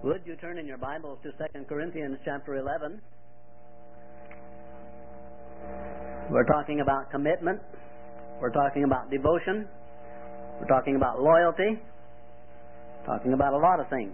Would you turn in your Bibles to 2 Corinthians chapter 11? We're talking about commitment. We're talking about devotion. We're talking about loyalty. Talking about a lot of things.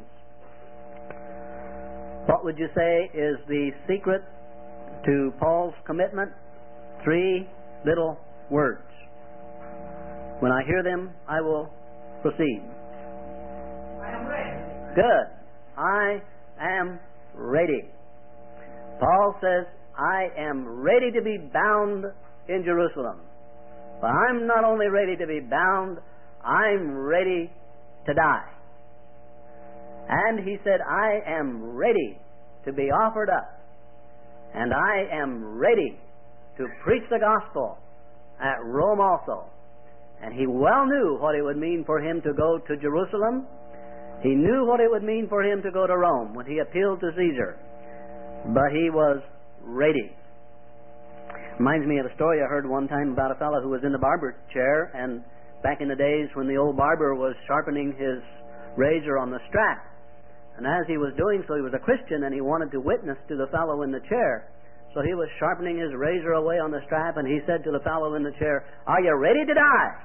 What would you say is the secret to Paul's commitment? 3 little words. When I hear them, I will proceed. I am ready. Good. I am ready. Paul says, I am ready to be bound in Jerusalem. But I'm not only ready to be bound, I'm ready to die. And he said, I am ready to be offered up. And I am ready to preach the gospel at Rome also. And he well knew what it would mean for him to go to Jerusalem. He knew what it would mean for him to go to Rome when he appealed to Caesar. But he was ready. Reminds me of a story I heard one time about a fellow who was in the barber chair, and back in the days when the old barber was sharpening his razor on the strap. And as he was doing so, he was a Christian and he wanted to witness to the fellow in the chair. So he was sharpening his razor away on the strap, and he said to the fellow in the chair, "Are you ready to die?"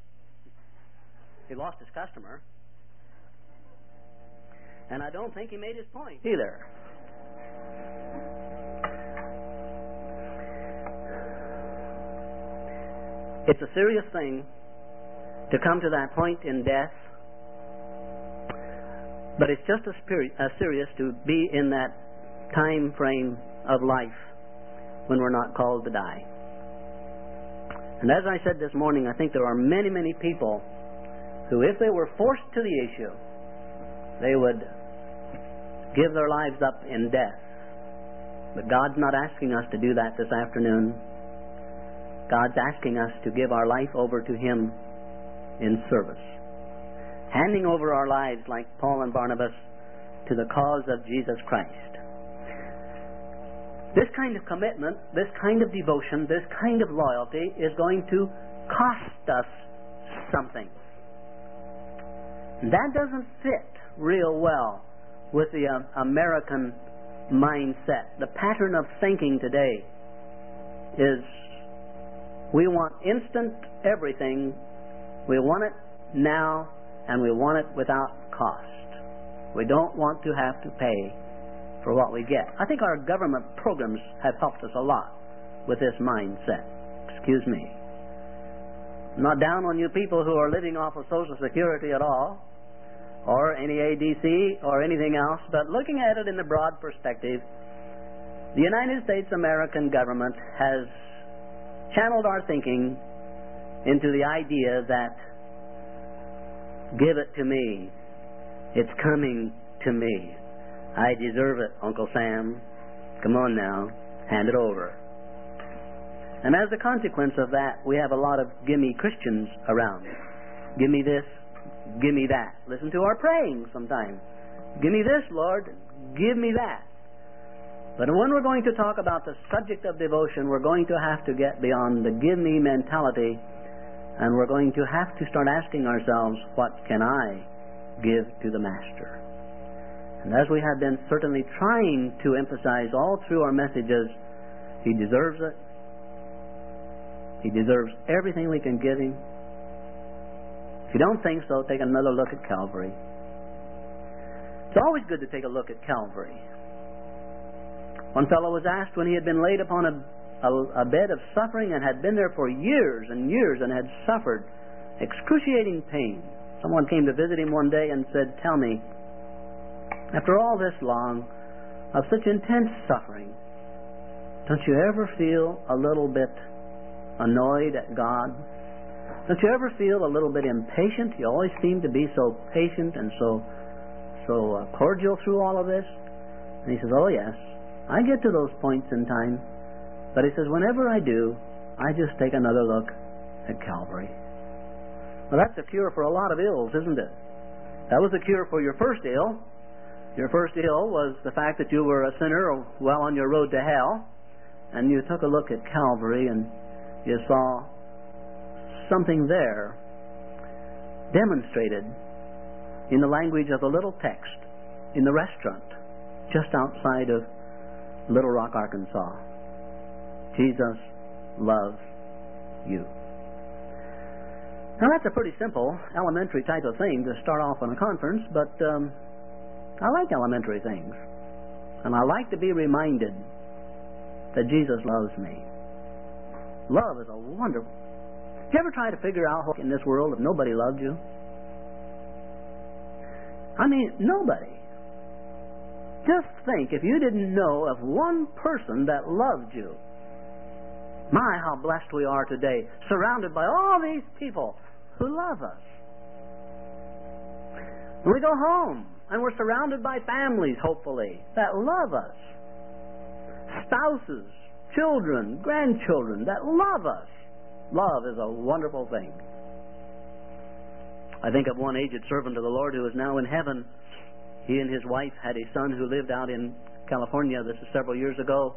He lost his customer. And I don't think he made his point either. It's a serious thing to come to that point in death, but it's just as serious to be in that time frame of life when we're not called to die. And as I said this morning, I think there are many, many people who, if they were forced to the issue, they would give their lives up in death. But God's not asking us to do that this afternoon. God's asking us to give our life over to Him in service. Handing over our lives, like Paul and Barnabas, to the cause of Jesus Christ. This kind of commitment, this kind of devotion, this kind of loyalty is going to cost us something. That doesn't fit real well with the American mindset. The pattern of thinking today is we want instant everything, we want it now, and we want it without cost. We don't want to have to pay for what we get. I think our government programs have helped us a lot with this mindset. Excuse me. I'm not down on you people who are living off of Social Security at all, or any ADC or anything else, but looking at it in the broad perspective, the United States American government has channeled our thinking into the idea that give it to me, it's coming to me, I deserve it, Uncle Sam, come on now, hand it over. And as a consequence of that, we have a lot of gimme Christians around. Give me this, give me that. Listen to our praying sometimes. Give me this, Lord. Give me that. But when we're going to talk about the subject of devotion, we're going to have to get beyond the give me mentality, and we're going to have to start asking ourselves, what can I give to the Master? And as we have been certainly trying to emphasize all through our messages, He deserves it. He deserves everything we can give Him. If you don't think so, take another look at Calvary. It's always good to take a look at Calvary. One fellow was asked when he had been laid upon a bed of suffering and had been there for years and years and had suffered excruciating pain. Someone came to visit him one day and said, "Tell me, after all this long of such intense suffering, don't you ever feel a little bit annoyed at God? Don't you ever feel a little bit impatient? You always seem to be so patient and so cordial through all of this." And he says, "Oh yes, I get to those points in time." But he says, "Whenever I do, I just take another look at Calvary." Well, that's the cure for a lot of ills, isn't it? That was the cure for your first ill. Your first ill was the fact that you were a sinner or well on your road to hell, and you took a look at Calvary and you saw something there demonstrated in the language of the little text in the restaurant just outside of Little Rock, Arkansas. Jesus loves you. Now that's a pretty simple, elementary type of thing to start off on a conference, but I like elementary things. And I like to be reminded that Jesus loves me. Love is a wonderful... Did you ever try to figure out in this world if nobody loved you? I mean, nobody. Just think, if you didn't know of one person that loved you. My, how blessed we are today, surrounded by all these people who love us. And we go home, and we're surrounded by families, hopefully, that love us. Spouses, children, grandchildren that love us. Love is a wonderful thing. I think of one aged servant of the Lord who is now in heaven. He and his wife had a son who lived out in California. This is several years ago.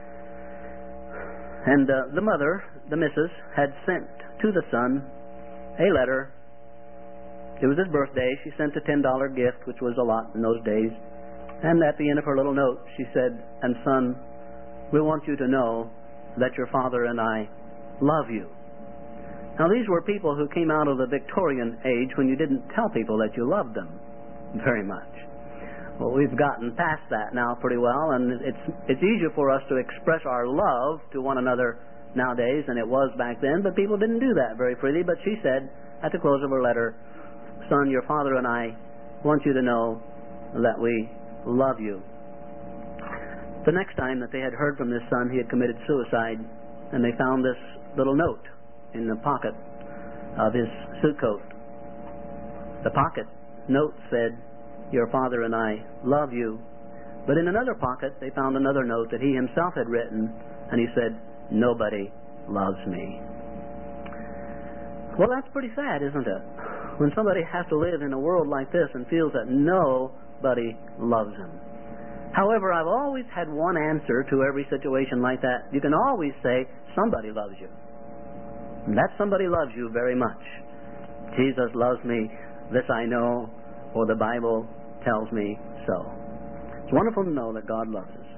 And the mother, the missus, had sent to the son a letter. It was his birthday. She sent a $10 gift, which was a lot in those days. And at the end of her little note, she said, "And son, we want you to know that your father and I love you." Now, these were people who came out of the Victorian age when you didn't tell people that you loved them very much. Well, we've gotten past that now pretty well, and it's easier for us to express our love to one another nowadays than it was back then, but people didn't do that very freely. But she said at the close of her letter, "Son, your father and I want you to know that we love you." The next time that they had heard from this son, he had committed suicide, and they found this little note in the pocket of his suit coat. The pocket note said, "Your father and I love you." But in another pocket, they found another note that he himself had written, and he said, "Nobody loves me." Well, that's pretty sad, isn't it? When somebody has to live in a world like this and feels that nobody loves him. However, I've always had one answer to every situation like that. You can always say, somebody loves you. And that somebody loves you very much. Jesus loves me, this I know, or the Bible tells me so. It's wonderful to know that God loves us.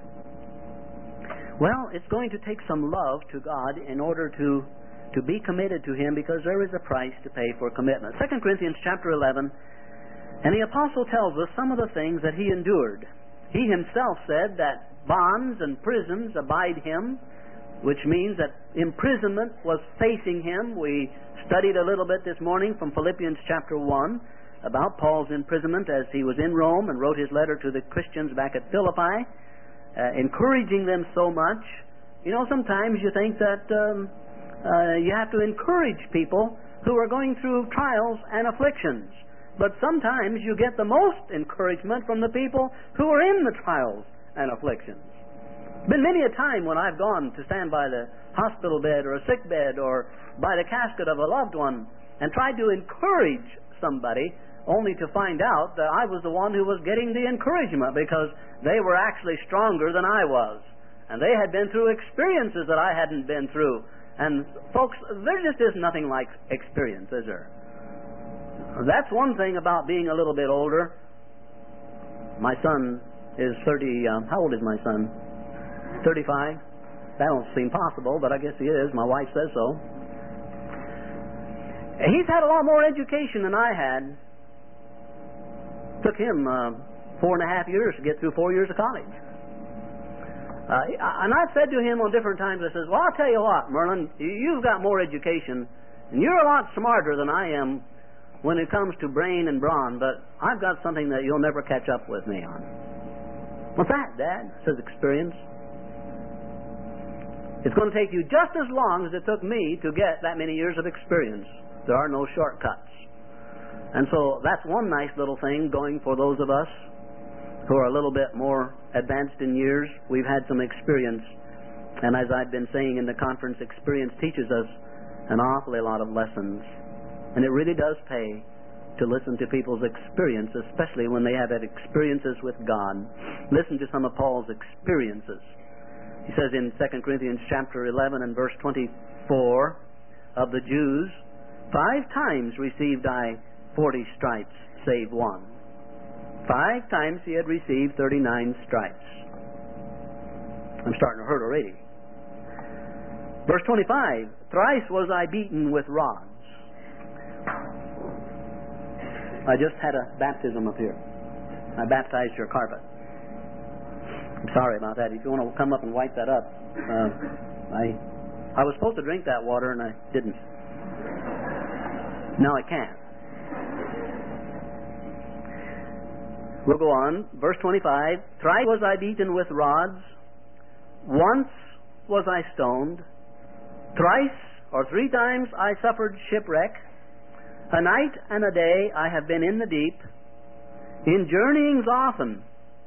Well, it's going to take some love to God in order to be committed to Him, because there is a price to pay for commitment. 2 Corinthians chapter 11, and the apostle tells us some of the things that he endured. He himself said that bonds and prisons abide him, which means that imprisonment was facing him. We studied a little bit this morning from Philippians chapter 1 about Paul's imprisonment as he was in Rome and wrote his letter to the Christians back at Philippi, encouraging them so much. You know, sometimes you think that you have to encourage people who are going through trials and afflictions. But sometimes you get the most encouragement from the people who are in the trials and afflictions. Been many a time when I've gone to stand by the hospital bed or a sick bed or by the casket of a loved one and tried to encourage somebody, only to find out that I was the one who was getting the encouragement, because they were actually stronger than I was. And they had been through experiences that I hadn't been through. And folks, there just is nothing like experience, is there? That's one thing about being a little bit older. My son is 30, how old is my son? 35? That don't seem possible, but I guess he is. My wife says so. He's had a lot more education than I had. Took him 4.5 years to get through 4 years of college. And I've said to him on different times, I says, "Well, I'll tell you what, Merlin, you've got more education, and you're a lot smarter than I am when it comes to brain and brawn, but I've got something that you'll never catch up with me on." "What's that, Dad?" Says experience. It's going to take you just as long as it took me to get that many years of experience. There are no shortcuts. And so that's one nice little thing going for those of us who are a little bit more advanced in years. We've had some experience. And as I've been saying in the conference, experience teaches us an awfully lot of lessons. And it really does pay to listen to people's experience, especially when they have had experiences with God. Listen to some of Paul's experiences. He says in 2 Corinthians chapter 11 and verse 24, "Of the Jews, 5 times received I 40 stripes, save one." 5 times he had received 39 stripes. I'm starting to hurt already. Verse 25, thrice was I beaten with rods. I just had a baptism up here. I baptized your carpet. I'm sorry about that. If you want to come up and wipe that up. I was supposed to drink that water and I didn't. Now I can't. We'll go on. Verse 25. Thrice was I beaten with rods. Once was I stoned. Thrice or 3 times I suffered shipwreck. A night and a day I have been in the deep. In journeyings often.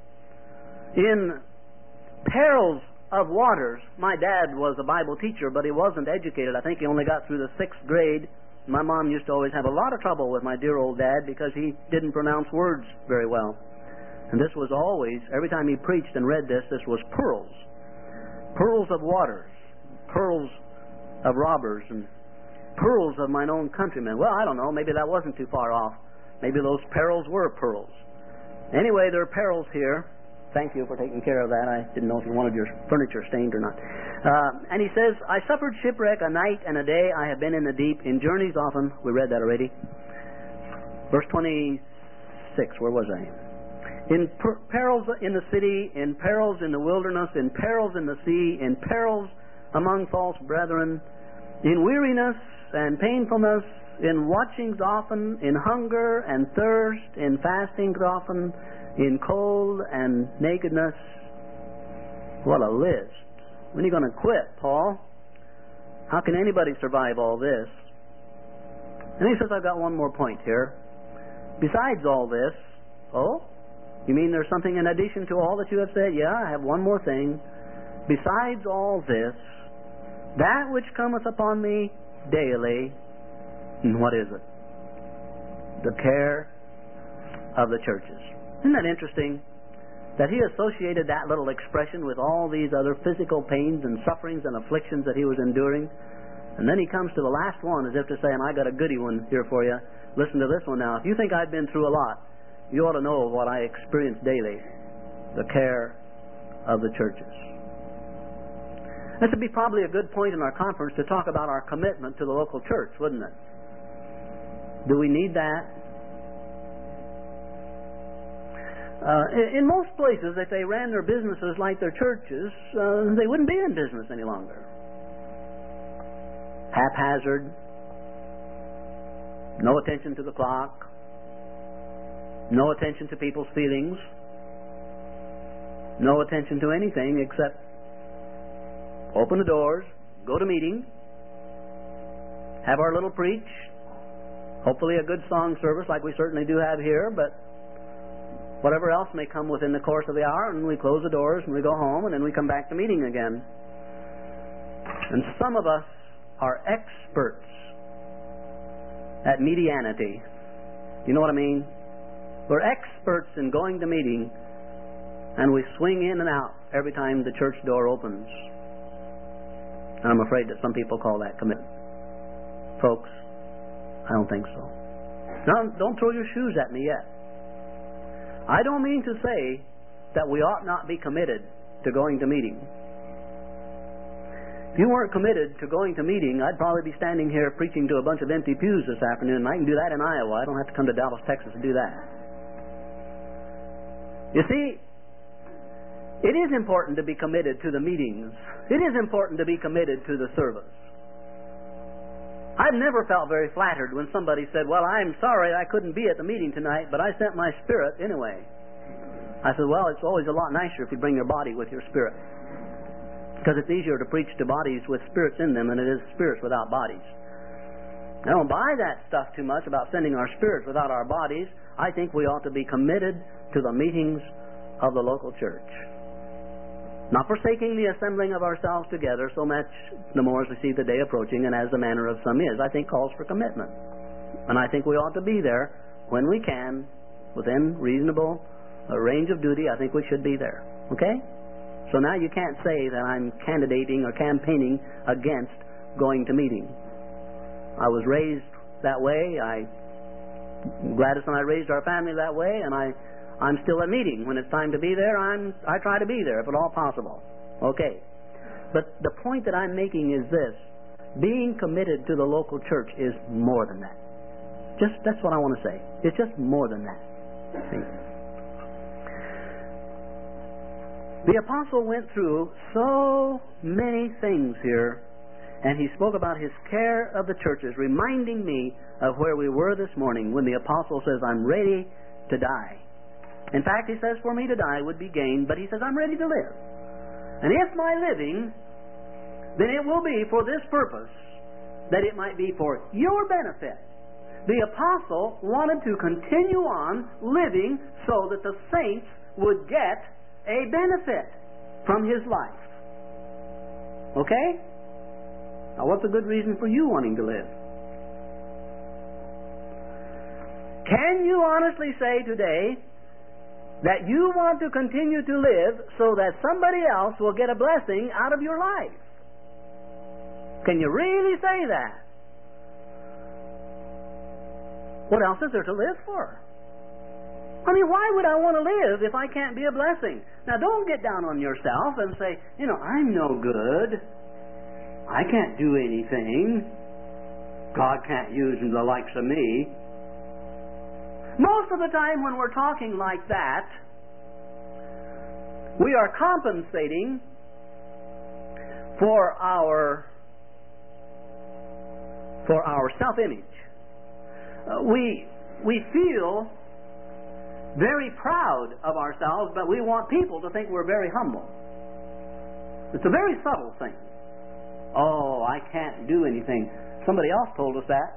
In perils of waters. My dad was a Bible teacher, but he wasn't educated. I think he only got through the 6th grade. My mom used to always have a lot of trouble with my dear old dad because he didn't pronounce words very well. And this was always, every time he preached and read this was pearls. Pearls of waters. Pearls of robbers. And pearls of mine own countrymen. Well, I don't know. Maybe that wasn't too far off. Maybe those perils were pearls. Anyway, there are perils here. Thank you for taking care of that. I didn't know if you wanted your furniture stained or not. And he says, I suffered shipwreck a night and a day. I have been in the deep. In journeys often. We read that already. Verse 26. Where was I? In perils in the city, in perils in the wilderness, in perils in the sea, in perils among false brethren, in weariness and painfulness, in watchings often, in hunger and thirst, in fastings often, in cold and nakedness. What a list. When are you going to quit, Paul? How can anybody survive all this? And he says, I've got one more point here. Besides all this, you mean there's something in addition to all that you have said? Yeah, I have one more thing. Besides all this, that which cometh upon me daily, and what is it? The care of the churches. Isn't that interesting? That he associated that little expression with all these other physical pains and sufferings and afflictions that he was enduring. And then he comes to the last one as if to say, and I got a goody one here for you. Listen to this one now. If you think I've been through a lot, you ought to know what I experience daily. The care of the churches. This would be probably a good point in our conference to talk about our commitment to the local church, wouldn't it? Do we need that? In most places, if they ran their businesses like their churches, they wouldn't be in business any longer. Haphazard, no attention to the clock, no attention to people's feelings, no attention to anything except open the doors, go to meeting, have our little preach, hopefully a good song service like we certainly do have here, but whatever else may come within the course of the hour, and we close the doors and we go home and then we come back to meeting again. And some of us are experts at medianity. You know what I mean? We're experts in going to meeting and we swing in and out every time the church door opens. And I'm afraid that some people call that commitment. Folks, I don't think so. Now, don't throw your shoes at me yet. I don't mean to say that we ought not be committed to going to meeting. If you weren't committed to going to meeting, I'd probably be standing here preaching to a bunch of empty pews this afternoon, and I can do that in Iowa. I don't have to come to Dallas, Texas to do that. You see, it is important to be committed to the meetings. It is important to be committed to the service. I've never felt very flattered when somebody said, well, I'm sorry I couldn't be at the meeting tonight, but I sent my spirit anyway. I said, well, it's always a lot nicer if you bring your body with your spirit. Because it's easier to preach to bodies with spirits in them than it is spirits without bodies. I don't buy that stuff too much about sending our spirits without our bodies. I think we ought to be committed to the meetings of the local church. Not forsaking the assembling of ourselves together so much the more as we see the day approaching, and as the manner of some is, I think calls for commitment. And I think we ought to be there when we can, within reasonable range of duty. I think we should be there. Okay? So now you can't say that I'm candidating or campaigning against going to meeting. I was raised that way. Gladys and I raised our family that way, and I I'm still at meeting. When it's time to be there, I try to be there if at all possible. Okay. But the point that I'm making is this. Being committed to the local church is more than that. That's what I want to say. It's just more than that. See? The apostle went through so many things here, and he spoke about his care of the churches, reminding me of where we were this morning when the apostle says, I'm ready to die. In fact, he says, for me to die would be gain, but he says, I'm ready to live. And if my living, then it will be for this purpose, that it might be for your benefit. The apostle wanted to continue on living so that the saints would get a benefit from his life. Okay? Now, what's a good reason for you wanting to live? Can you honestly say today that you want to continue to live so that somebody else will get a blessing out of your life? Can you really say that? What else is there to live for? I mean, why would I want to live if I can't be a blessing? Now, don't get down on yourself and say, I'm no good. I can't do anything. God can't use the likes of me. Most of the time when we're talking like that, we are compensating for our self-image. We feel very proud of ourselves, but we want people to think we're very humble. It's a very subtle thing. Oh, I can't do anything. Somebody else told us that.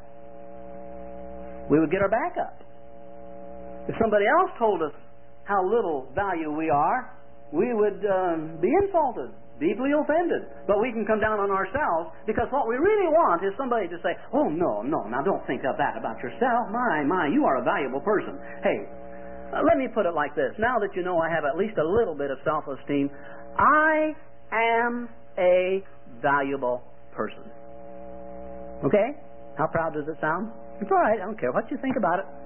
We would get our back up. If somebody else told us how little value we are, we would be insulted, deeply offended. But we can come down on ourselves, because what we really want is somebody to say, oh, no, now don't think of that about yourself. My, you are a valuable person. Hey, let me put it like this. Now that you know I have at least a little bit of self-esteem, I am a valuable person. Okay? How proud does it sound? It's all right. I don't care what you think about it.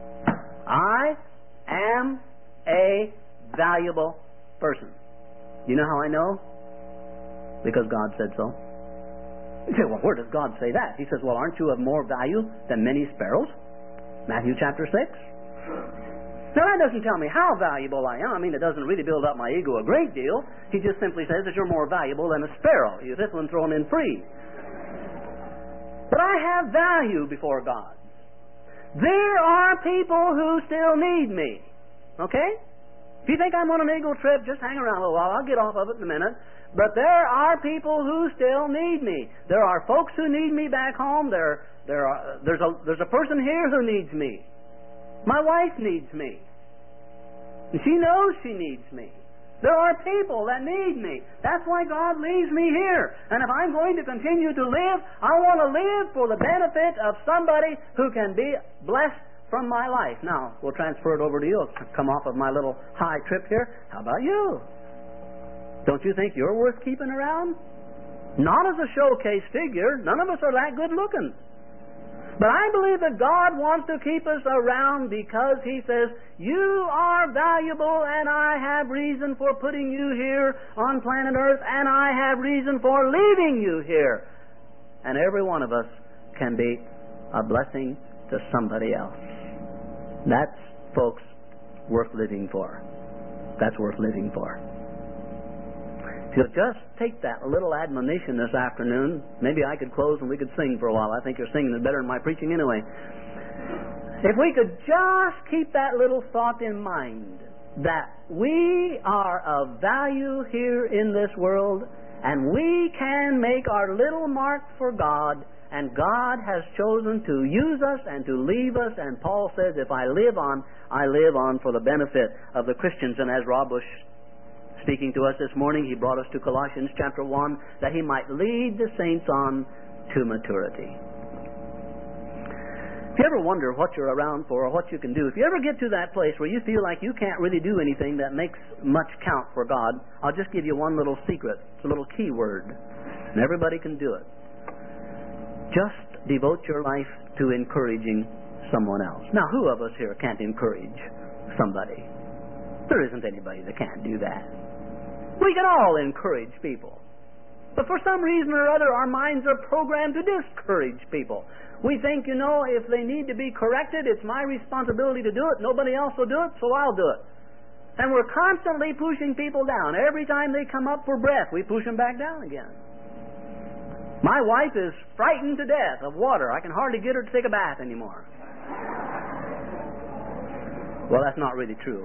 I am a valuable person. You know how I know? Because God said so. You say, well, where does God say that? He says, well, aren't you of more value than many sparrows? Matthew chapter 6. Now, that doesn't tell me how valuable I am. I mean, it doesn't really build up my ego a great deal. He just simply says that you're more valuable than a sparrow. You this one thrown in free. But I have value before God. There are people who still need me. Okay? If you think I'm on an eagle trip, just hang around a little while. I'll get off of it in a minute. But there are people who still need me. There are folks who need me back home. There's a person here who needs me. My wife needs me. And she knows she needs me. There are people that need me. That's why God leaves me here. And if I'm going to continue to live, I want to live for the benefit of somebody who can be blessed from my life. Now, we'll transfer it over to you. I'll come off of my little high trip here. How about you? Don't you think you're worth keeping around? Not as a showcase figure. None of us are that good looking. But I believe that God wants to keep us around because He says, you are valuable and I have reason for putting you here on planet Earth and I have reason for leaving you here. And every one of us can be a blessing to somebody else. That's, folks, worth living for. That's worth living for. If you'll just take that little admonition this afternoon, maybe I could close and we could sing for a while. I think your singing is better than my preaching anyway. If we could just keep that little thought in mind, that we are of value here in this world, and we can make our little mark for God, and God has chosen to use us and to leave us, and Paul says, if I live on, I live on for the benefit of the Christians. And as Rob Bush speaking to us this morning, he brought us to Colossians chapter 1, that he might lead the saints on to maturity. If you ever wonder what you're around for or what you can do, if you ever get to that place where you feel like you can't really do anything that makes much count for God, I'll just give you one little secret. It's a little key word, and everybody can do it. Just devote your life to encouraging someone else. Now, who of us here can't encourage somebody? There isn't anybody that can't do that. We can all encourage people. But for some reason or other, our minds are programmed to discourage people. We think, if they need to be corrected, it's my responsibility to do it. Nobody else will do it, so I'll do it. And we're constantly pushing people down. Every time they come up for breath, we push them back down again. My wife is frightened to death of water. I can hardly get her to take a bath anymore. Well, that's not really true.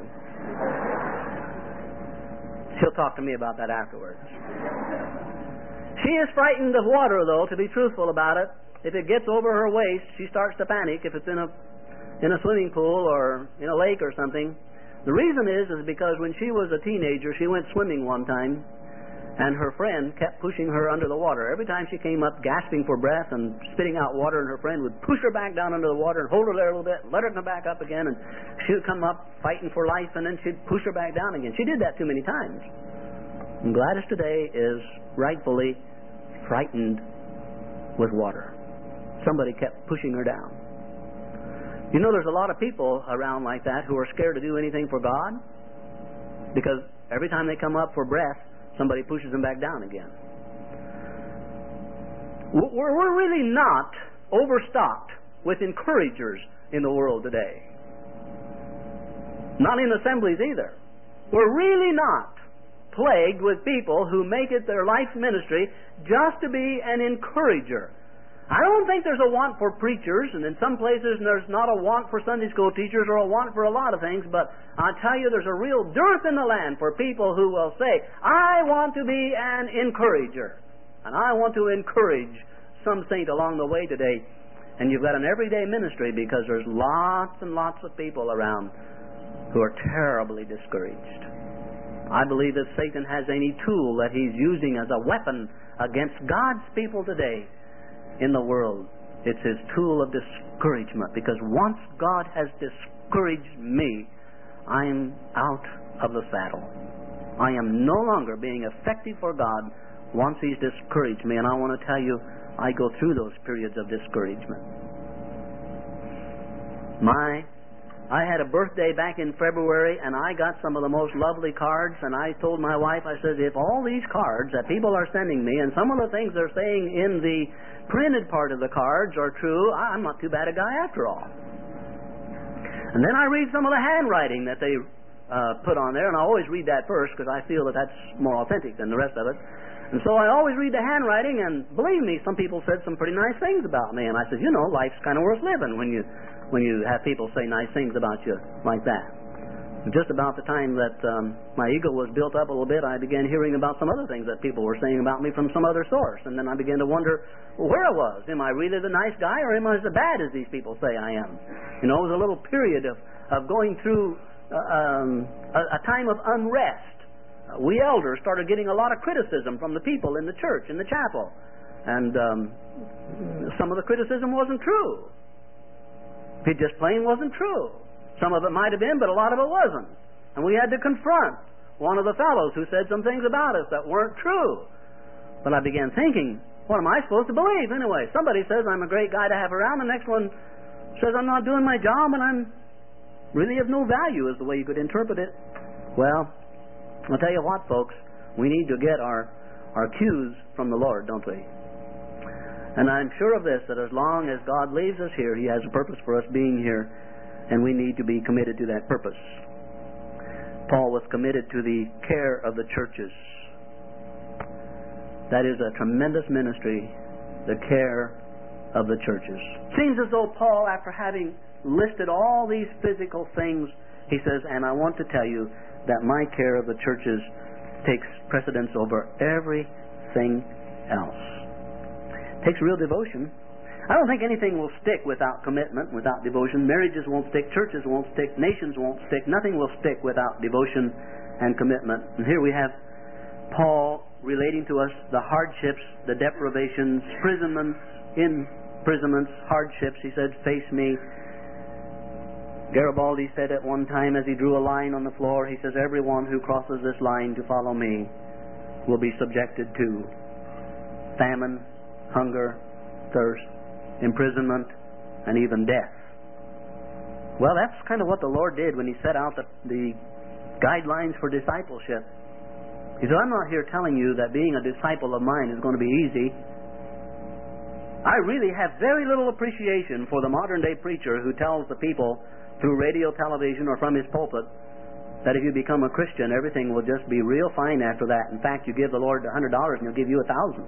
She'll talk to me about that afterwards. She is frightened of water, though, to be truthful about it. If it gets over her waist, she starts to panic if it's in a swimming pool or in a lake or something. The reason is because when she was a teenager, she went swimming one time, and her friend kept pushing her under the water. Every time she came up gasping for breath and spitting out water, and her friend would push her back down under the water and hold her there a little bit, let her come back up again, and she would come up fighting for life, and then she'd push her back down again. She did that too many times. And Gladys today is rightfully frightened with water. Somebody kept pushing her down. There's a lot of people around like that who are scared to do anything for God because every time they come up for breath, somebody pushes them back down again. We're really not overstocked with encouragers in the world today. Not in assemblies either. We're really not plagued with people who make it their life ministry just to be an encourager. I don't think there's a want for preachers, and in some places there's not a want for Sunday school teachers or a want for a lot of things, but I'll tell you there's a real dearth in the land for people who will say, I want to be an encourager, and I want to encourage some saint along the way today. And you've got an everyday ministry because there's lots and lots of people around who are terribly discouraged. I believe if Satan has any tool that he's using as a weapon against God's people today in the world, it's his tool of discouragement, because once God has discouraged me, I am out of the saddle. I am no longer being effective for God once he's discouraged me, and I want to tell you, I go through those periods of discouragement. I had a birthday back in February, and I got some of the most lovely cards, and I told my wife, I said, if all these cards that people are sending me, and some of the things they're saying in the printed part of the cards are true, I'm not too bad a guy after all. And then I read some of the handwriting that they put on there, and I always read that first because I feel that that's more authentic than the rest of it. And so I always read the handwriting, and believe me, some people said some pretty nice things about me, and I said, life's kind of worth living when you have people say nice things about you like that. Just about the time that my ego was built up a little bit, I began hearing about some other things that people were saying about me from some other source. And then I began to wonder where I was. Am I really the nice guy, or am I as bad as these people say I am? It was a little period of going through a time of unrest. We elders started getting a lot of criticism from the people in the church, in the chapel. And some of the criticism wasn't true. It just plain wasn't true. Some of it might have been, but a lot of it wasn't. And we had to confront one of the fellows who said some things about us that weren't true. But I began thinking, what am I supposed to believe anyway? Somebody says I'm a great guy to have around, the next one says I'm not doing my job and I'm really of no value, is the way you could interpret it. Well, I'll tell you what, folks, we need to get our cues from the Lord, don't we? And I'm sure of this, that as long as God leaves us here, he has a purpose for us being here, and we need to be committed to that purpose. Paul was committed to the care of the churches. That is a tremendous ministry, the care of the churches. Seems as though Paul, after having listed all these physical things, he says, and I want to tell you that my care of the churches takes precedence over everything else. It takes real devotion. I don't think anything will stick without commitment, without devotion. Marriages won't stick, churches won't stick, nations won't stick. Nothing will stick without devotion and commitment. And here we have Paul relating to us the hardships, the deprivations, imprisonments, hardships. He said, face me. Garibaldi said at one time as he drew a line on the floor, he says, everyone who crosses this line to follow me will be subjected to famine, hunger, thirst, imprisonment, and even death. Well, that's kind of what the Lord did when he set out the guidelines for discipleship. He said, I'm not here telling you that being a disciple of mine is going to be easy. I really have very little appreciation for the modern day preacher who tells the people through radio, television, or from his pulpit that if you become a Christian, everything will just be real fine after that. In fact, you give the Lord $100 and He'll give you 1,000.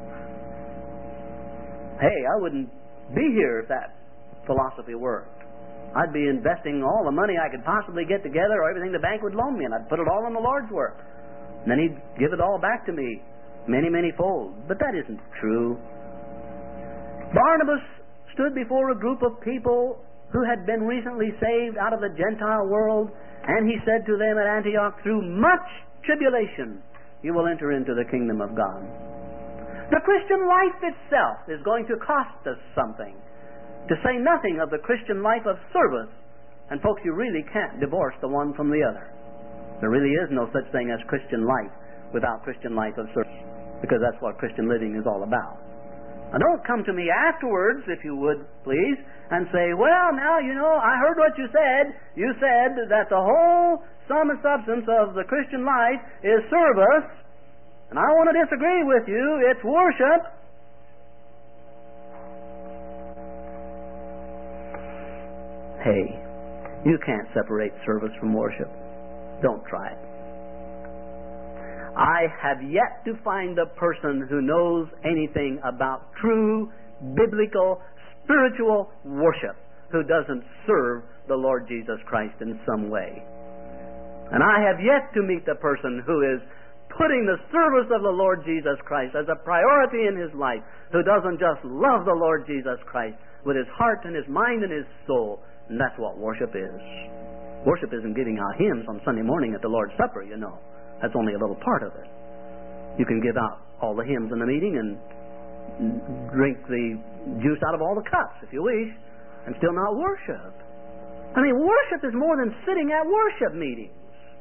Hey, I wouldn't be here if that philosophy worked. I'd be investing all the money I could possibly get together, or everything the bank would loan me, and I'd put it all in the Lord's work. And then He'd give it all back to me, many, many fold. But that isn't true. Barnabas stood before a group of people who had been recently saved out of the Gentile world, and he said to them at Antioch, through much tribulation you will enter into the kingdom of God. The Christian life itself is going to cost us something, to say nothing of the Christian life of service. And folks, you really can't divorce the one from the other. There really is no such thing as Christian life without Christian life of service, because that's what Christian living is all about. Now, don't come to me afterwards, if you would, please, and say, well, now, I heard what you said. You said that the whole sum and substance of the Christian life is service, and I want to disagree with you. It's worship. Hey, you can't separate service from worship. Don't try it. I have yet to find a person who knows anything about true, biblical, spiritual worship who doesn't serve the Lord Jesus Christ in some way. And I have yet to meet the person who is putting the service of the Lord Jesus Christ as a priority in his life, who doesn't just love the Lord Jesus Christ with his heart and his mind and his soul. And that's what worship is. Worship isn't giving out hymns on Sunday morning at the Lord's Supper, That's only a little part of it. You can give out all the hymns in the meeting and drink the juice out of all the cups, if you wish, and still not worship. I mean, worship is more than sitting at worship meetings.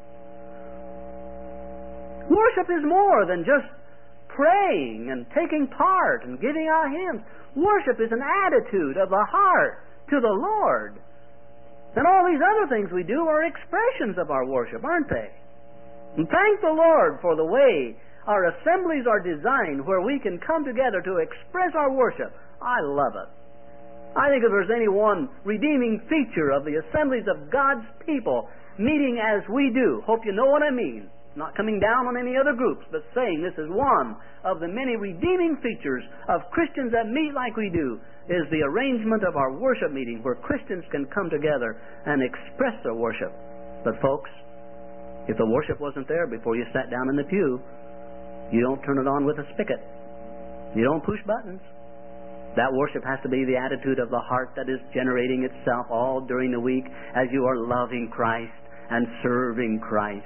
Worship is more than just praying and taking part and giving out hymns. Worship is an attitude of the heart to the Lord. And all these other things we do are expressions of our worship, aren't they? And thank the Lord for the way our assemblies are designed, where we can come together to express our worship. I love it. I think if there's any one redeeming feature of the assemblies of God's people meeting as we do, hope you know what I mean, not coming down on any other groups, but saying this is one of the many redeeming features of Christians that meet like we do, is the arrangement of our worship meeting where Christians can come together and express their worship. But folks, if the worship wasn't there before you sat down in the pew, you don't turn it on with a spigot. You don't push buttons. That worship has to be the attitude of the heart that is generating itself all during the week as you are loving Christ and serving Christ.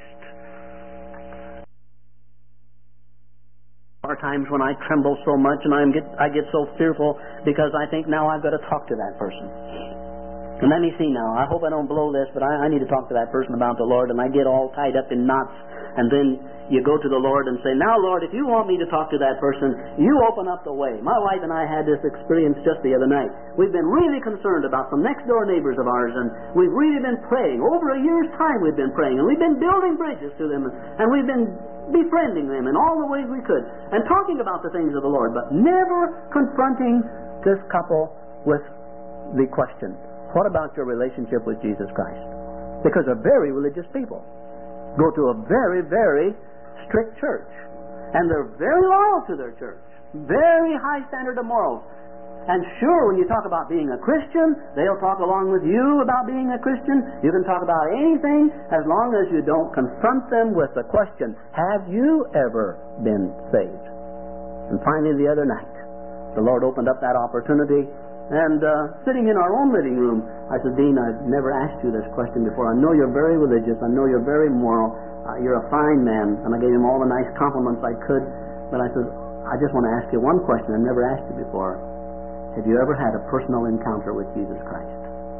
There are times when I tremble so much and I get so fearful because I think, now I've got to talk to that person. And let me see now, I hope I don't blow this, but I need to talk to that person about the Lord, and I get all tied up in knots. And then you go to the Lord and say, now Lord, if you want me to talk to that person, you open up the way. My wife and I had this experience just the other night. We've been really concerned about some next door neighbors of ours, and we've really been praying. Over a year's time we've been praying, and we've been building bridges to them, and we've been befriending them in all the ways we could, and talking about the things of the Lord, but never confronting this couple with the question, what about your relationship with Jesus Christ? Because they're very religious people. Go to a very, very strict church. And they're very loyal to their church. Very high standard of morals. And sure, when you talk about being a Christian, they'll talk along with you about being a Christian. You can talk about anything as long as you don't confront them with the question, have you ever been saved? And finally, the other night, the Lord opened up that opportunity. And sitting in our own living room, I said, Dean, I've never asked you this question before. I know you're very religious. I know you're very moral. You're a fine man. And I gave him all the nice compliments I could. But I said, I just want to ask you one question I've never asked you before. Have you ever had a personal encounter with Jesus Christ?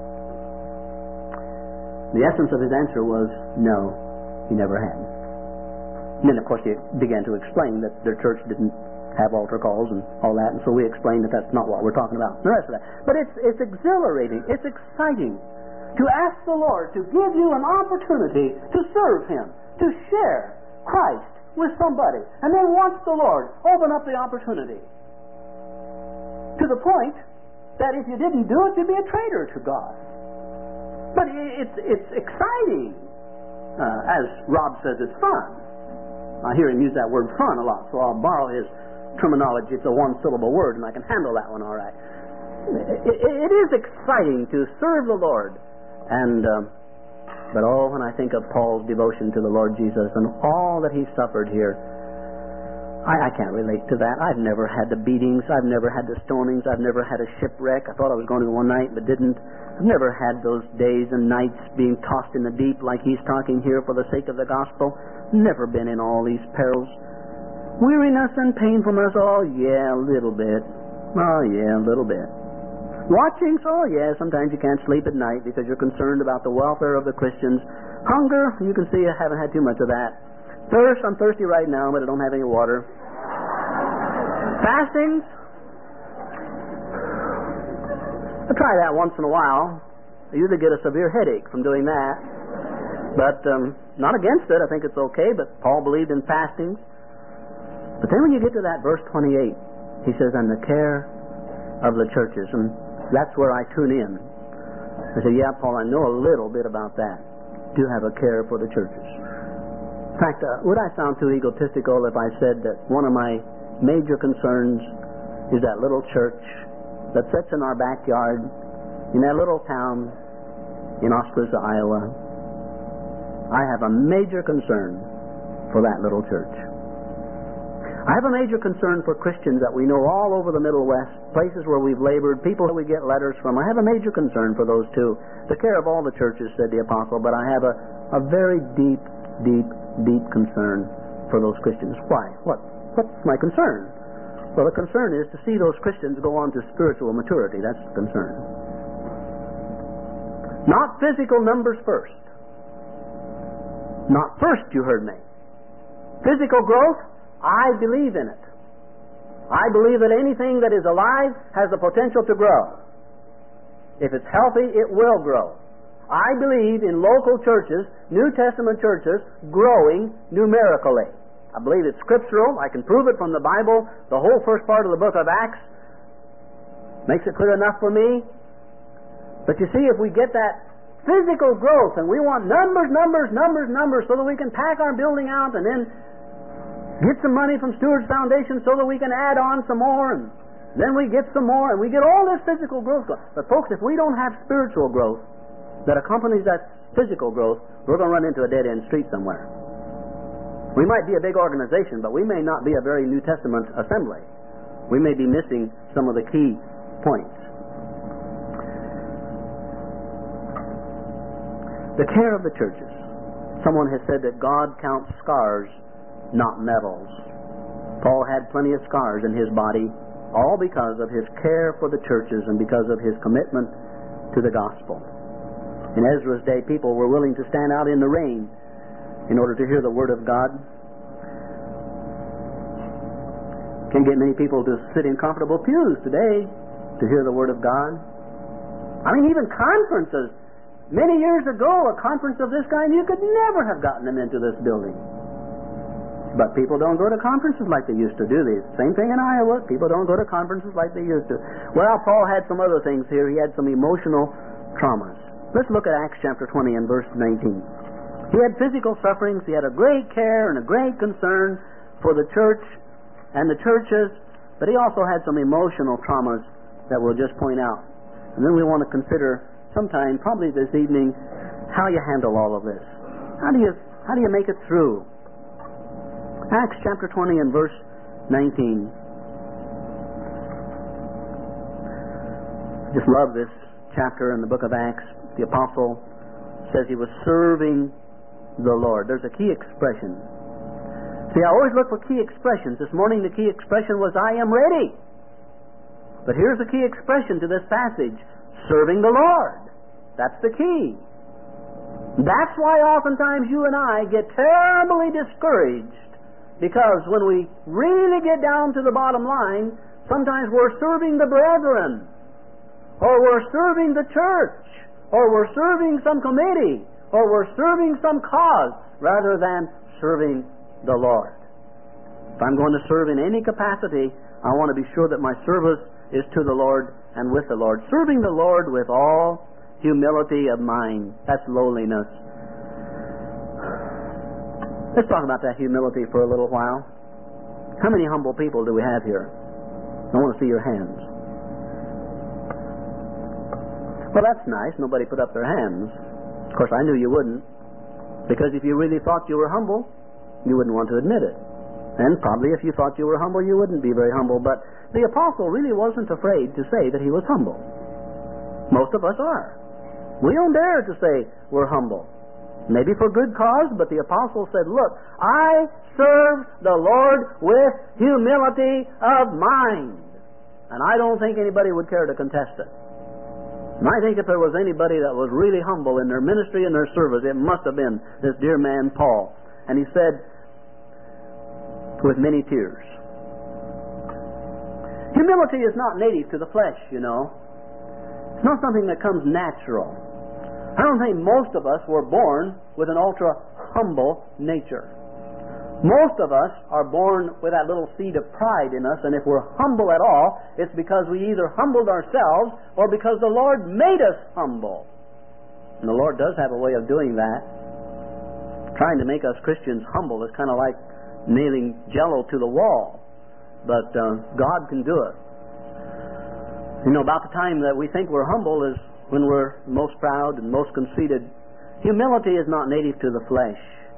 The essence of his answer was, no, he never had. And then, of course, he began to explain that their church didn't have altar calls and all that, and so we explained that that's not what we're talking about, the rest of that. But it's exhilarating, it's exciting to ask the Lord to give you an opportunity to serve Him, to share Christ with somebody, and then watch the Lord open up the opportunity. To the point that if you didn't do it, you'd be a traitor to God. But it's exciting. As Rob says, it's fun. I hear him use that word fun a lot, so I'll borrow his terminology. It's a one-syllable word, and I can handle that one all right. It is exciting to serve the Lord. But when I think of Paul's devotion to the Lord Jesus and all that He suffered here, I can't relate to that. I've never had the beatings. I've never had the stonings. I've never had a shipwreck. I thought I was going to one night, but didn't. I've never had those days and nights being tossed in the deep like he's talking here for the sake of the gospel. Never been in all these perils. Weariness and painfulness, oh yeah, a little bit. Oh yeah, a little bit. Watchings, oh yeah, sometimes you can't sleep at night because you're concerned about the welfare of the Christians. Hunger, you can see I haven't had too much of that. Thirst, I'm thirsty right now, but I don't have any water. Fastings, I try that once in a while. I usually get a severe headache from doing that. But not against it. I think it's okay, but Paul believed in fastings. But then when you get to that verse 28, he says, and the care of the churches. And that's where I tune in. I say, yeah, Paul, I know a little bit about that. Do have a care for the churches. In fact, would I sound too egotistical if I said that one of my major concerns is that little church that sits in our backyard in that little town in Oskaloosa, Iowa? I have a major concern for that little church. I have a major concern for Christians that we know all over the Middle West, places where we've labored, people that we get letters from. I have a major concern for those too. The care of all the churches, said the apostle, but I have a very deep concern for those Christians. Why? What's my concern? Well, the concern is to see those Christians go on to spiritual maturity. That's the concern. Not physical numbers first. Not first, you heard me. Physical growth, I believe in it. I believe that anything that is alive has the potential to grow. If it's healthy, it will grow. I believe in local churches, New Testament churches, growing numerically. I believe it's scriptural. I can prove it from the Bible. The whole first part of the book of Acts makes it clear enough for me. But you see, if we get that physical growth and we want numbers so that we can pack our building out and then get some money from Stewart's Foundation so that we can add on some more, and then we get some more, and we get all this physical growth. But folks, if we don't have spiritual growth that accompanies that physical growth, we're going to run into a dead-end street somewhere. We might be a big organization, but we may not be a very New Testament assembly. We may be missing some of the key points. The care of the churches. Someone has said that God counts scars, not medals. Paul had plenty of scars in his body, all because of his care for the churches and because of his commitment to the gospel. In Ezra's day, people were willing to stand out in the rain in order to hear the Word of God. Can't get many people to sit in comfortable pews today to hear the Word of God. I mean, even conferences. Many years ago, a conference of this kind, you could never have gotten them into this building. But people don't go to conferences like they used to do. The same thing in Iowa. People don't go to conferences like they used to. Well, Paul had some other things here. He had some emotional traumas. Let's look at Acts chapter 20 and verse 19. He had physical sufferings. He had a great care and a great concern for the church and the churches, but he also had some emotional traumas that we'll just point out. And then we want to consider sometime, probably this evening, how you handle all of this. How do you make it through? Acts chapter 20 and verse 19. Just love this chapter in the book of Acts. The apostle says he was serving the Lord. There's a key expression. See, I always look for key expressions. This morning the key expression was, I am ready. But here's the key expression to this passage. Serving the Lord. That's the key. That's why oftentimes you and I get terribly discouraged, because when we really get down to the bottom line, sometimes we're serving the brethren, or we're serving the church, or we're serving some committee, or we're serving some cause, rather than serving the Lord. If I'm going to serve in any capacity, I want to be sure that my service is to the Lord and with the Lord. Serving the Lord with all humility of mind. That's lowliness. Let's talk about that humility for a little while. How many humble people do we have here? I want to see your hands. Well, that's nice. Nobody put up their hands. Of course, I knew you wouldn't. Because if you really thought you were humble, you wouldn't want to admit it. And probably if you thought you were humble, you wouldn't be very humble. But the apostle really wasn't afraid to say that he was humble. Most of us are. We don't dare to say we're humble. Maybe for good cause, but the apostle said, look, I serve the Lord with humility of mind. And I don't think anybody would care to contest it. And I think if there was anybody that was really humble in their ministry and their service, it must have been this dear man, Paul. And he said, with many tears. Humility is not native to the flesh, you know. It's not something that comes natural. I don't think most of us were born with an ultra-humble nature. Most of us are born with that little seed of pride in us, and if we're humble at all, it's because we either humbled ourselves or because the Lord made us humble. And the Lord does have a way of doing that. Trying to make us Christians humble is kind of like nailing jello to the wall. But God can do it. You know, about the time that we think we're humble is when we're most proud and most conceited. Humility is not native to the flesh.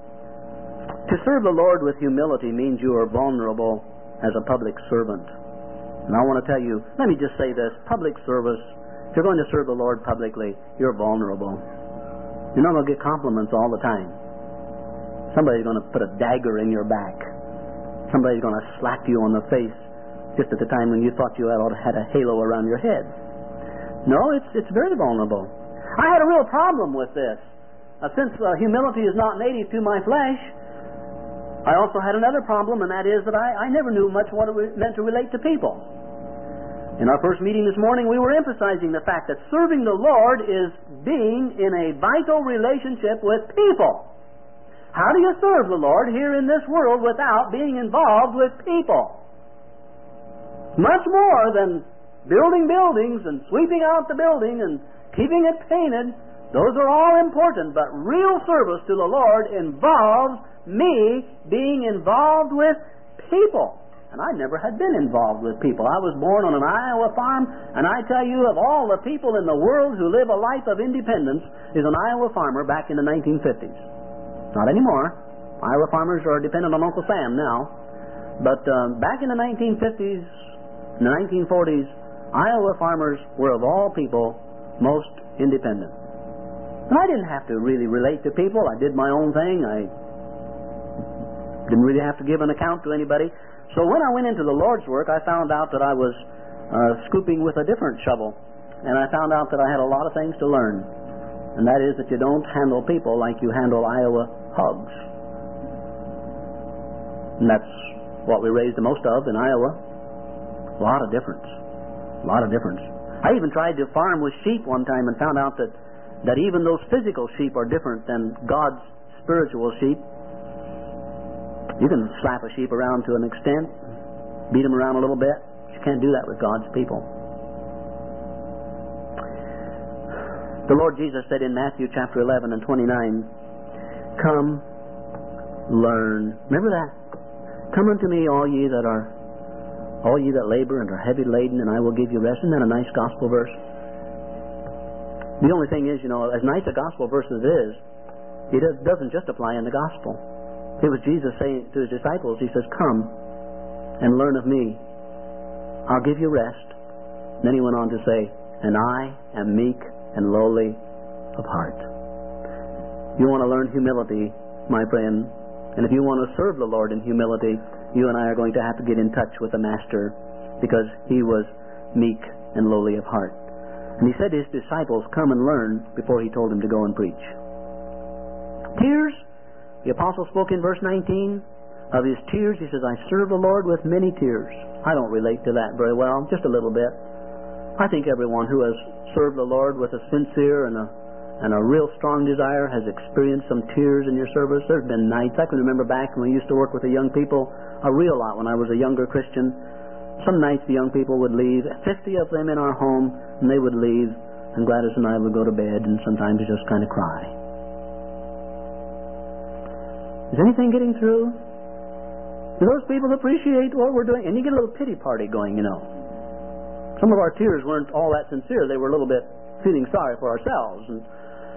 To serve the Lord with humility means you are vulnerable as a public servant. And I want to tell you, let me just say this, public service, if you're going to serve the Lord publicly, you're vulnerable. You're not going to get compliments all the time. Somebody's going to put a dagger in your back. Somebody's going to slap you on the face just at the time when you thought you had a halo around your head. No, it's very vulnerable. I had a real problem with this. Since humility is not native to my flesh, I also had another problem, and that is that I never knew much what it meant to relate to people. In our first meeting this morning, we were emphasizing the fact that serving the Lord is being in a vital relationship with people. How do you serve the Lord here in this world without being involved with people? Much more than building buildings and sweeping out the building and keeping it painted. Those are all important, but real service to the Lord involves me being involved with people. And I never had been involved with people. I was born on an Iowa farm, and I tell you, of all the people in the world who live a life of independence, is an Iowa farmer back in the 1950s. Not anymore. Iowa farmers are dependent on Uncle Sam now. But back in the 1950s, in the 1940s, Iowa farmers were, of all people, most independent. And I didn't have to really relate to people. I did my own thing. I didn't really have to give an account to anybody. So when I went into the Lord's work, I found out that I was scooping with a different shovel. And I found out that I had a lot of things to learn. And that is that you don't handle people like you handle Iowa hogs. And that's what we raised the most of in Iowa. A lot of difference. A lot of difference. I even tried to farm with sheep one time and found out that even those physical sheep are different than God's spiritual sheep. You can slap a sheep around to an extent, beat them around a little bit. You can't do that with God's people. The Lord Jesus said in Matthew chapter 11 and 29, come, learn. Remember that? Come unto me, all ye that labor and are heavy laden, and I will give you rest. Isn't that a nice gospel verse? The only thing is, as nice a gospel verse as it is, it doesn't just apply in the gospel. It was Jesus saying to his disciples, he says, come and learn of me. I'll give you rest. And then he went on to say, and I am meek and lowly of heart. You want to learn humility, my friend, and if you want to serve the Lord in humility, you and I are going to have to get in touch with the Master, because he was meek and lowly of heart. And he said to his disciples, come and learn, before he told them to go and preach. Tears. The apostle spoke in verse 19 of his tears. He says, I serve the Lord with many tears. I don't relate to that very well, just a little bit. I think everyone who has served the Lord with a sincere and a real strong desire has experienced some tears in your service. There's been nights, I can remember back when we used to work with the young people a real lot when I was a younger Christian. Some nights the young people would leave, 50 of them in our home, and they would leave, and Gladys and I would go to bed and sometimes just kind of cry. Is anything getting through? Do those people appreciate what we're doing? And you get a little pity party going, you know. Some of our tears weren't all that sincere. They were a little bit feeling sorry for ourselves. And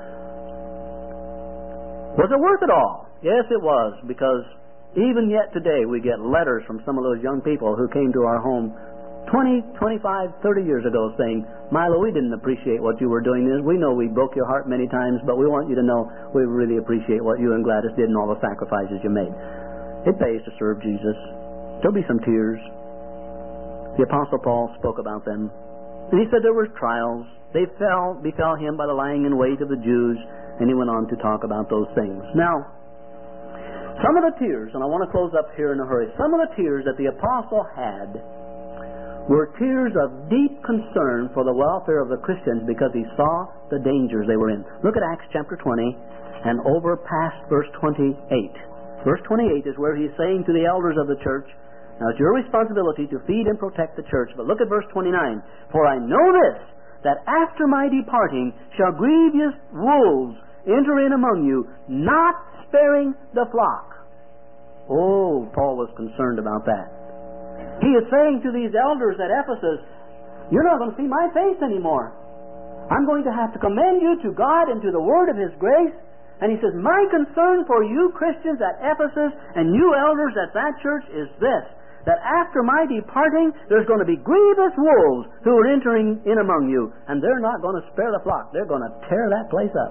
was it worth it all? Yes, it was, because even yet today we get letters from some of those young people who came to our home 20, 25, 30 years ago saying, Milo, we didn't appreciate what you were doing. We know we broke your heart many times, but we want you to know we really appreciate what you and Gladys did and all the sacrifices you made. It pays to serve Jesus. There'll be some tears. The Apostle Paul spoke about them. And he said there were trials. They befell him by the lying in wait of the Jews, and he went on to talk about those things. Now, some of the tears, and I want to close up here in a hurry, some of the tears that the Apostle had were tears of deep concern for the welfare of the Christians because he saw the dangers they were in. Look at Acts chapter 20 and over past verse 28. Verse 28 is where he's saying to the elders of the church, now it's your responsibility to feed and protect the church. But look at verse 29. For I know this, that after my departing shall grievous wolves enter in among you, not sparing the flock. Oh, Paul was concerned about that. He is saying to these elders at Ephesus, you're not going to see my face anymore. I'm going to have to commend you to God and to the word of His grace. And he says, my concern for you Christians at Ephesus and you elders at that church is this, that after my departing, there's going to be grievous wolves who are entering in among you, and they're not going to spare the flock. They're going to tear that place up.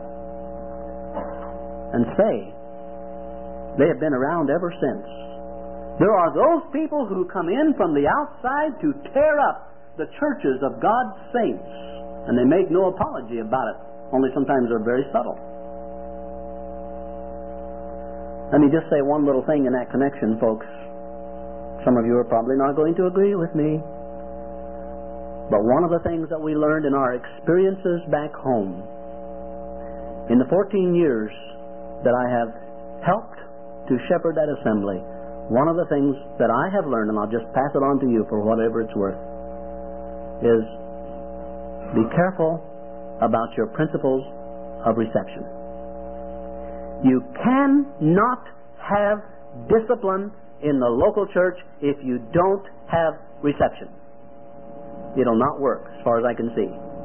And say, they have been around ever since. There are those people who come in from the outside to tear up the churches of God's saints, and they make no apology about it, only sometimes they're very subtle. Let me just say one little thing in that connection, folks. Some of you are probably not going to agree with me. But one of the things that we learned in our experiences back home, in the 14 years that I have helped to shepherd that assembly, one of the things that I have learned, and I'll just pass it on to you for whatever it's worth, is be careful about your principles of reception. You cannot have discipline in the local church if you don't have reception. It'll not work, as far as I can see.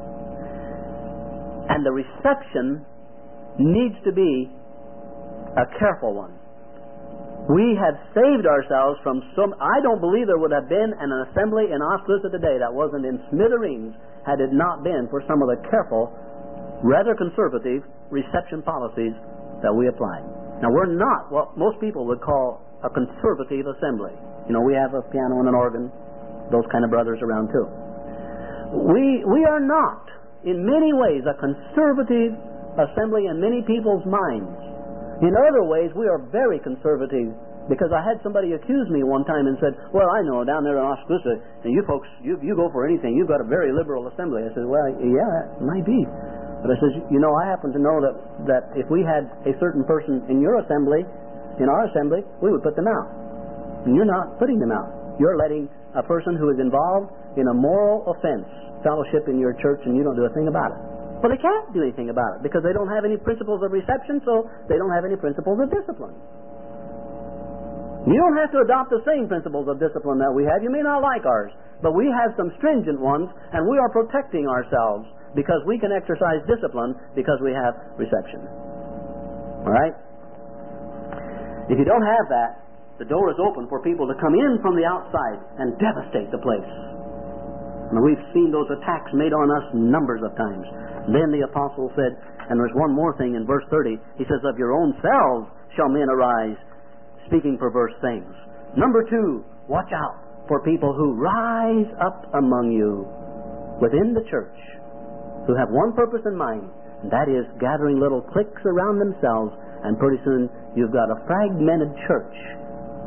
And the reception needs to be a careful one. We have saved ourselves from some... I don't believe there would have been an assembly in Oskaloosa today that wasn't in smithereens had it not been for some of the careful, rather conservative reception policies that we applied. Now, we're not what most people would call a conservative assembly. You know, we have a piano and an organ, those kind of brothers around too. We are not, in many ways, a conservative assembly in many people's minds. In other ways, we are very conservative, because I had somebody accuse me one time and said, well, I know, down there in Oskaloosa, and you folks, you go for anything. You've got a very liberal assembly. I said, well, yeah, it might be. But I said, you know, I happen to know that if we had a certain person in your assembly, in our assembly, we would put them out. And you're not putting them out. You're letting a person who is involved in a moral offense fellowship in your church, and you don't do a thing about it. Well, they can't do anything about it because they don't have any principles of reception, so they don't have any principles of discipline. You don't have to adopt the same principles of discipline that we have. You may not like ours, but we have some stringent ones, and we are protecting ourselves because we can exercise discipline because we have reception. All right? If you don't have that, the door is open for people to come in from the outside and devastate the place. And we've seen those attacks made on us numbers of times. Then the apostle said, and there's one more thing in verse 30, he says, of your own selves shall men arise, speaking perverse things. Number 2, watch out for people who rise up among you within the church, who have one purpose in mind, and that is gathering little cliques around themselves, and pretty soon you've got a fragmented church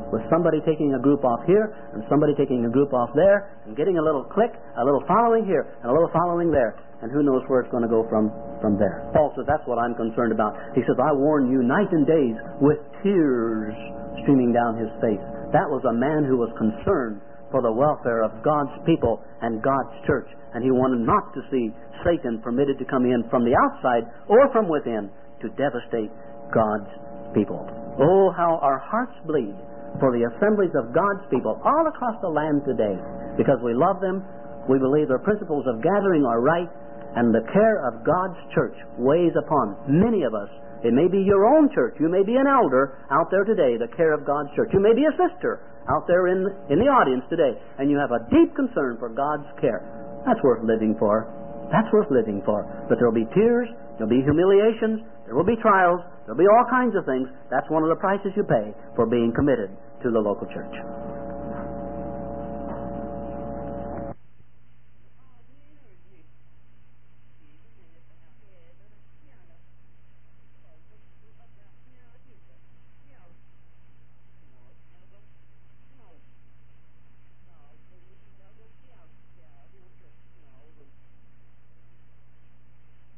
with somebody taking a group off here and somebody taking a group off there and getting a little clique, a little following here and a little following there. And who knows where it's going to go from there. Paul says, that's what I'm concerned about. He says, I warn you night and days with tears streaming down his face. That was a man who was concerned for the welfare of God's people and God's church. And he wanted not to see Satan permitted to come in from the outside or from within to devastate God's people. Oh, how our hearts bleed for the assemblies of God's people all across the land today, because we love them, we believe their principles of gathering are right, and the care of God's church weighs upon many of us. It may be your own church. You may be an elder out there today, the care of God's church. You may be a sister out there in the audience today, and you have a deep concern for God's care. That's worth living for. That's worth living for. But there will be tears, there will be humiliations, there will be trials, there will be all kinds of things. That's one of the prices you pay for being committed to the local church.